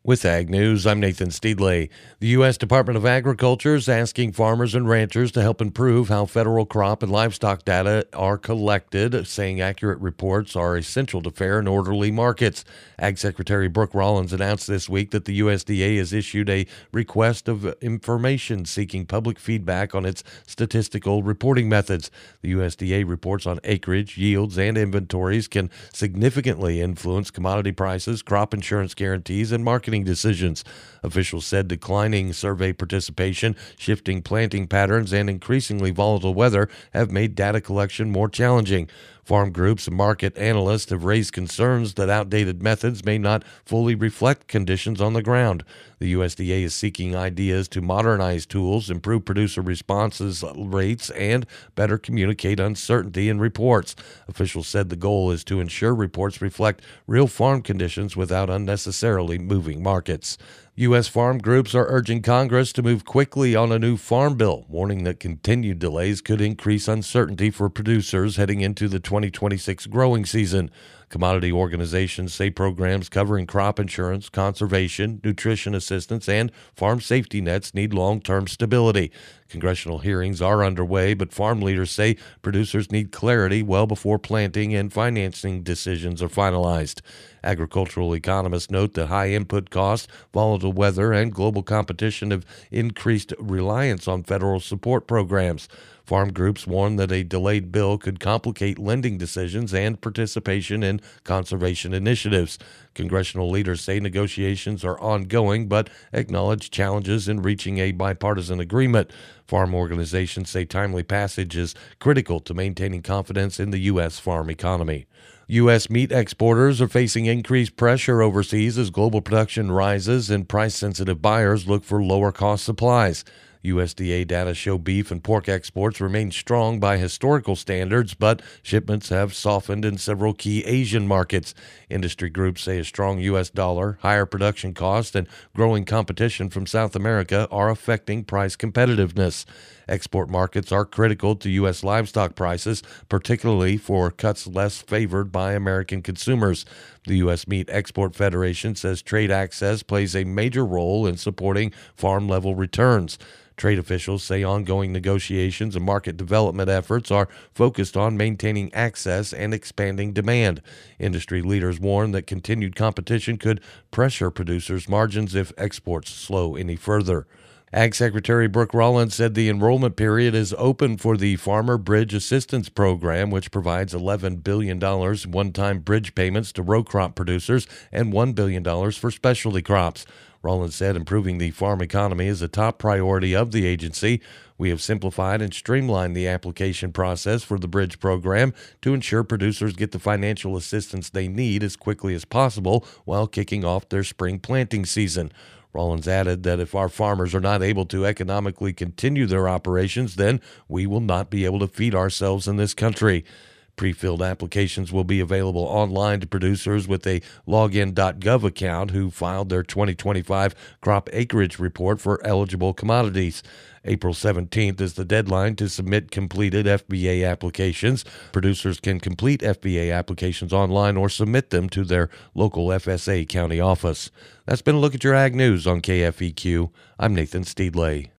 With Ag News, I'm Nathan Steedley. The U.S. Department of Agriculture is asking farmers and ranchers to help improve how federal crop and livestock data are collected, saying accurate reports are essential to fair and orderly markets. Ag Secretary Brooke Rollins announced this week that the USDA has issued a request of information seeking public feedback on its statistical reporting methods. The USDA reports on acreage, yields, and inventories can significantly influence commodity prices, crop insurance guarantees, and marketing decisions. Officials said declining survey participation, shifting planting patterns, and increasingly volatile weather have made data collection more challenging. Farm groups and market analysts have raised concerns that outdated methods may not fully reflect conditions on the ground. The USDA is seeking ideas to modernize tools, improve producer responses rates, and better communicate uncertainty in reports. Officials said the goal is to ensure reports reflect real farm conditions without unnecessarily moving markets. U.S. farm groups are urging Congress to move quickly on a new farm bill, warning that continued delays could increase uncertainty for producers heading into the 2026 growing season. Commodity organizations say programs covering crop insurance, conservation, nutrition assistance, and farm safety nets need long-term stability. Congressional hearings are underway, but farm leaders say producers need clarity well before planting and financing decisions are finalized. Agricultural economists note that high input costs, volatile weather, and global competition have increased reliance on federal support programs. Farm groups warn that a delayed bill could complicate lending decisions and participation in conservation initiatives. Congressional leaders say negotiations are ongoing, but acknowledge challenges in reaching a bipartisan agreement. Farm organizations say timely passage is critical to maintaining confidence in the U.S. farm economy. U.S. meat exporters are facing increased pressure overseas as global production rises and price-sensitive buyers look for lower-cost supplies. USDA data show beef and pork exports remain strong by historical standards, but shipments have softened in several key Asian markets. Industry groups say a strong U.S. dollar, higher production costs, and growing competition from South America are affecting price competitiveness. Export markets are critical to U.S. livestock prices, particularly for cuts less favored by American consumers. The U.S. Meat Export Federation says trade access plays a major role in supporting farm-level returns. Trade officials say ongoing negotiations and market development efforts are focused on maintaining access and expanding demand. Industry leaders warn that continued competition could pressure producers' margins if exports slow any further. Ag Secretary Brooke Rollins said the enrollment period is open for the Farmer Bridge Assistance Program, which provides $11 billion one-time bridge payments to row crop producers and $1 billion for specialty crops. Rollins said improving the farm economy is a top priority of the agency. We have simplified and streamlined the application process for the bridge program to ensure producers get the financial assistance they need as quickly as possible while kicking off their spring planting season. Rollins added that if our farmers are not able to economically continue their operations, then we will not be able to feed ourselves in this country. Pre-filled applications will be available online to producers with a login.gov account who filed their 2025 crop acreage report for eligible commodities. April 17th is the deadline to submit completed FBA applications. Producers can complete FBA applications online or submit them to their local FSA county office. That's been a look at your Ag News on KFEQ. I'm Nathan Steedley.